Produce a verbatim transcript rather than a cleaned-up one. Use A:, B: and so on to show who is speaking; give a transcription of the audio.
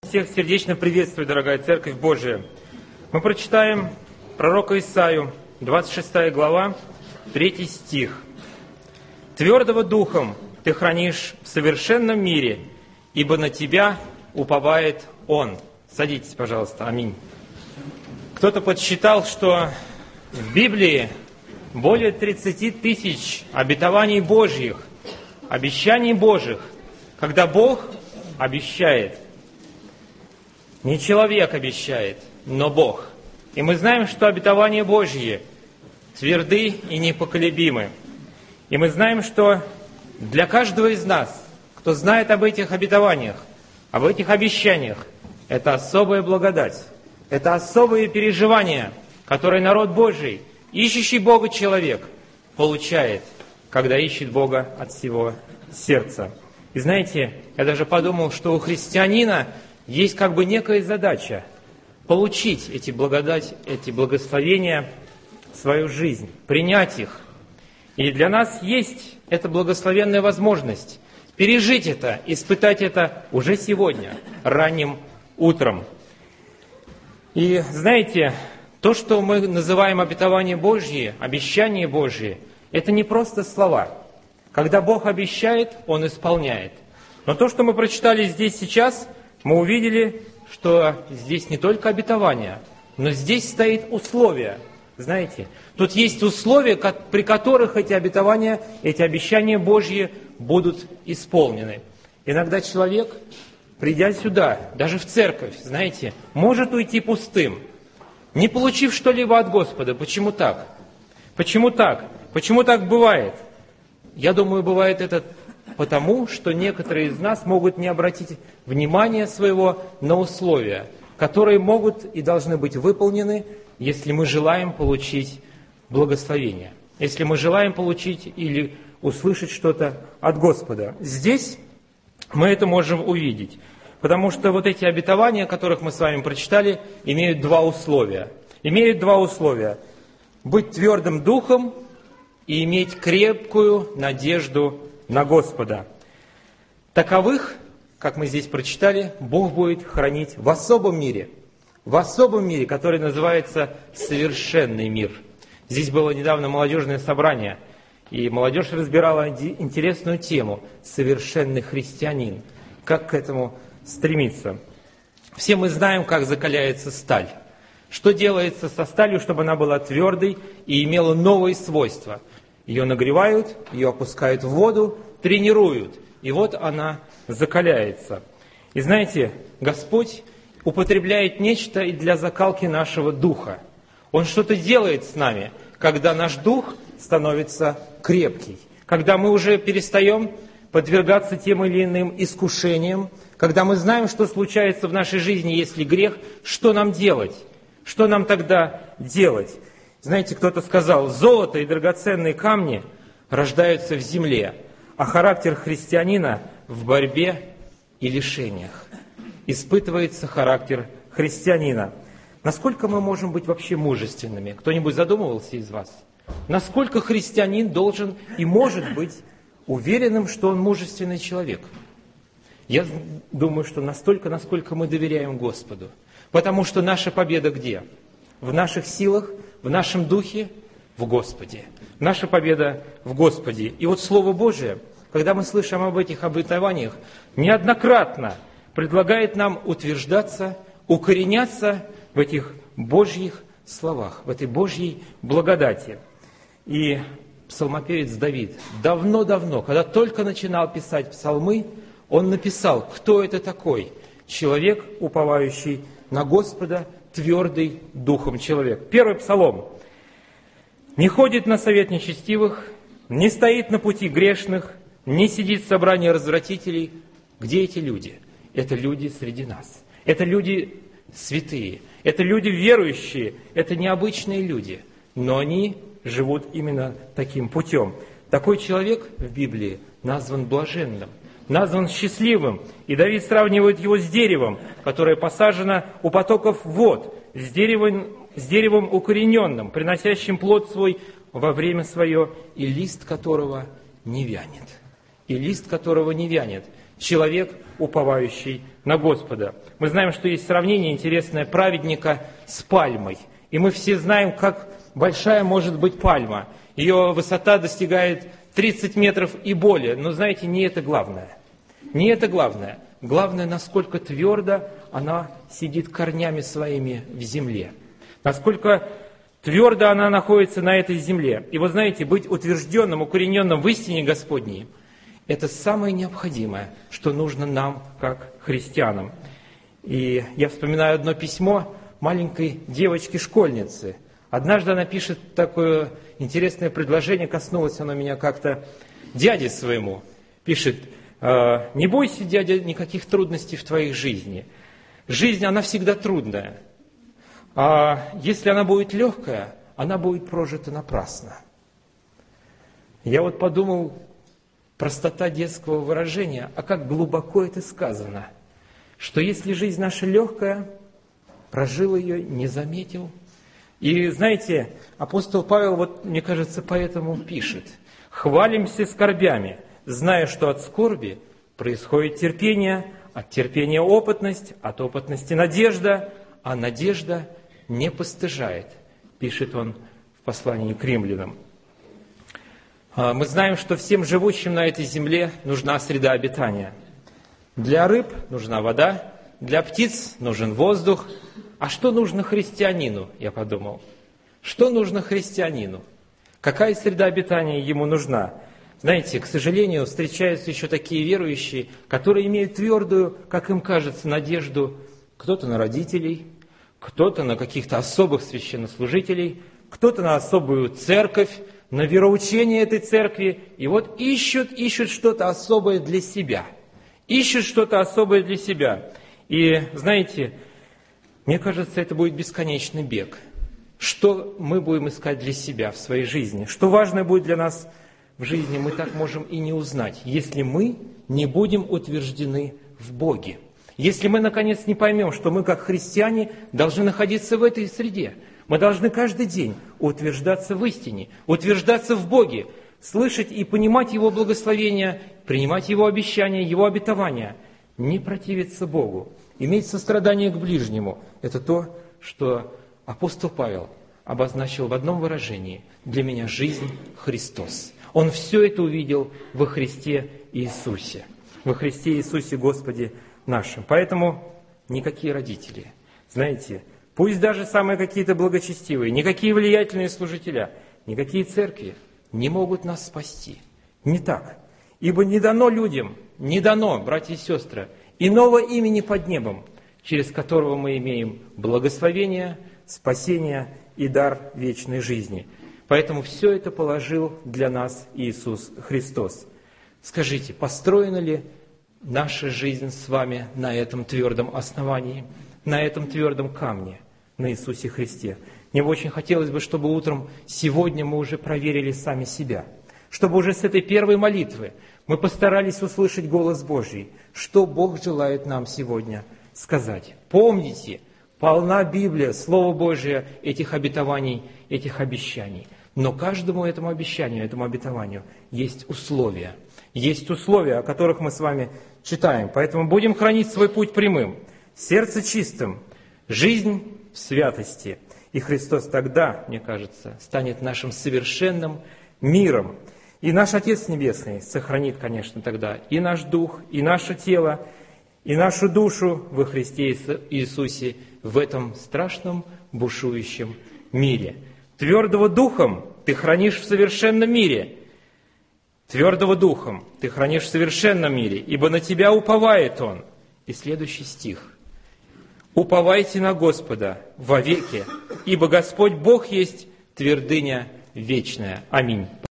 A: Всех сердечно приветствую, дорогая Церковь Божия. Мы прочитаем пророка Исаию, двадцать шестая глава, третий стих. «Твердого духом ты хранишь в совершенном мире, ибо на тебя уповает Он». Садитесь, пожалуйста. Аминь. Кто-то подсчитал, что в Библии более тридцати тысяч обетований Божьих, обещаний Божьих, когда Бог обещает. Не человек обещает, но Бог. И мы знаем, что обетования Божьи тверды и непоколебимы. И мы знаем, что для каждого из нас, кто знает об этих обетованиях, об этих обещаниях, это особая благодать, это особые переживания, которые народ Божий, ищущий Бога человек, получает, когда ищет Бога от всего сердца. И знаете, я даже подумал, что у христианина есть как бы некая задача получить эти благодать, эти благословения в свою жизнь, принять их. И для нас есть эта благословенная возможность пережить это, испытать это уже сегодня, ранним утром. И знаете, то, что мы называем обетование Божье, обещание Божье, это не просто слова. Когда Бог обещает, Он исполняет. Но то, что мы прочитали здесь сейчас, мы увидели, что здесь не только обетование, но здесь стоит условие. Знаете, тут есть условия, при которых эти обетования, эти обещания Божьи будут исполнены. Иногда человек, придя сюда, даже в церковь, знаете, может уйти пустым, не получив что-либо от Господа. Почему так? Почему так? Почему так бывает? Я думаю, бывает это потому, что некоторые из нас могут не обратить внимания своего на условия, которые могут и должны быть выполнены, если мы желаем получить благословение, если мы желаем получить или услышать что-то от Господа. Здесь мы это можем увидеть, потому что вот эти обетования, которых мы с вами прочитали, имеют два условия. Имеют два условия. Быть твердым духом и иметь крепкую надежду на Господа. Таковых, как мы здесь прочитали, Бог будет хранить в особом мире. В особом мире, который называется совершенный мир. Здесь было недавно молодежное собрание, и молодежь разбирала интересную тему – совершенный христианин. Как к этому стремиться? Все мы знаем, как закаляется сталь. Что делается со сталью, чтобы она была твердой и имела новые свойства? Ее нагревают, ее опускают в воду, тренируют. И вот она закаляется. И знаете, Господь употребляет нечто и для закалки нашего духа. Он что-то делает с нами, когда наш дух становится крепкий. Когда мы уже перестаем подвергаться тем или иным искушениям. Когда мы знаем, что случается в нашей жизни, если грех, что нам делать? Что нам тогда делать? Знаете, кто-то сказал, золото и драгоценные камни рождаются в земле, а характер христианина в борьбе и лишениях. Испытывается характер христианина. Насколько мы можем быть вообще мужественными? Кто-нибудь задумывался из вас? Насколько христианин должен и может быть уверенным, что он мужественный человек? Я думаю, что настолько, насколько мы доверяем Господу. Потому что наша победа где? В наших силах, в нашем духе, в Господе. Наша победа в Господе. И вот Слово Божие, когда мы слышим об этих обетованиях, неоднократно предлагает нам утверждаться, укореняться в этих Божьих словах, в этой Божьей благодати. И псалмопевец Давид давно-давно, когда только начинал писать псалмы, он написал, кто это такой? Человек, уповающий на Господа, твердый духом человек. Первый псалом. «Не ходит на совет нечестивых, не стоит на пути грешных, не сидит в собрании развратителей». Где эти люди? Это люди среди нас. Это люди святые. Это люди верующие. Это необычные люди. Но они живут именно таким путем. Такой человек в Библии назван блаженным, назван счастливым. И Давид сравнивает его с деревом, которое посажено у потоков вод, с деревом, с деревом укорененным, приносящим плод свой во время свое, и лист которого не вянет. И лист которого не вянет. человек, уповающий на Господа. Мы знаем, что есть сравнение интересное праведника с пальмой. И мы все знаем, как большая может быть пальма. Ее высота достигает тридцать метров и более. Но знаете, не это главное. Не это главное. Главное, насколько твердо она сидит корнями своими в земле. Насколько твердо она находится на этой земле. И вы знаете, быть утвержденным, укорененным в истине Господней, это самое необходимое, что нужно нам, как христианам. И я вспоминаю одно письмо маленькой девочки-школьницы. Однажды она пишет такое интересное предложение, коснулось оно меня как-то дяде своему. Пишет: «Не бойся, дядя, никаких трудностей в твоей жизни. Жизнь, она всегда трудная. А если она будет легкая, она будет прожита напрасно». Я вот подумал, простота детского выражения, а как глубоко это сказано, что если жизнь наша легкая, прожил ее, не заметил. И знаете, апостол Павел, вот, мне кажется, поэтому пишет: «Хвалимся скорбями, зная, что от скорби происходит терпение, от терпения опытность, от опытности надежда, а надежда не постыжает», пишет он в послании к римлянам. Мы знаем, что всем живущим на этой земле нужна среда обитания. Для рыб нужна вода, для птиц нужен воздух. А что нужно христианину, я подумал? Что нужно христианину? Какая среда обитания ему нужна? Знаете, к сожалению, встречаются еще такие верующие, которые имеют твердую, как им кажется, надежду кто-то на родителей, кто-то на каких-то особых священнослужителей, кто-то на особую церковь, на вероучение этой церкви, и вот ищут, ищут что-то особое для себя. Ищут что-то особое для себя. И, знаете, мне кажется, это будет бесконечный бег. Что мы будем искать для себя в своей жизни? Что важное будет для нас в жизни, мы так можем и не узнать, если мы не будем утверждены в Боге. Если мы, наконец, не поймем, что мы, как христиане, должны находиться в этой среде. Мы должны каждый день утверждаться в истине, утверждаться в Боге, слышать и понимать Его благословения, принимать Его обещания, Его обетования, не противиться Богу, иметь сострадание к ближнему. Это то, что апостол Павел обозначил в одном выражении: «Для меня жизнь Христос». Он все это увидел во Христе Иисусе, во Христе Иисусе Господе нашим. Поэтому никакие родители, знаете, пусть даже самые какие-то благочестивые, никакие влиятельные служителя, никакие церкви не могут нас спасти. Не так. Ибо не дано людям, не дано, братья и сестры, иного имени под небом, через которого мы имеем благословение, спасение и дар вечной жизни. Поэтому все это положил для нас Иисус Христос. Скажите, построена ли наша жизнь с вами на этом твердом основании, на этом твердом камне, на Иисусе Христе? Мне бы очень хотелось бы, чтобы утром сегодня мы уже проверили сами себя, чтобы уже с этой первой молитвы мы постарались услышать голос Божий, что Бог желает нам сегодня сказать. Помните, полна Библия, Слово Божие, этих обетований, этих обещаний. Но каждому этому обещанию, этому обетованию есть условия. Есть условия, о которых мы с вами читаем. Поэтому будем хранить свой путь прямым, сердце чистым, жизнь в святости. И Христос тогда, мне кажется, станет нашим совершенным миром. И наш Отец Небесный сохранит, конечно, тогда и наш дух, и наше тело, и нашу душу во Христе Иисусе в этом страшном бушующем мире. Твердого духом ты хранишь в совершенном мире. Твердого духом ты хранишь в совершенном мире, ибо на тебя уповает Он. И следующий стих. «Уповайте на Господа вовеки, ибо Господь Бог есть твердыня вечная». Аминь.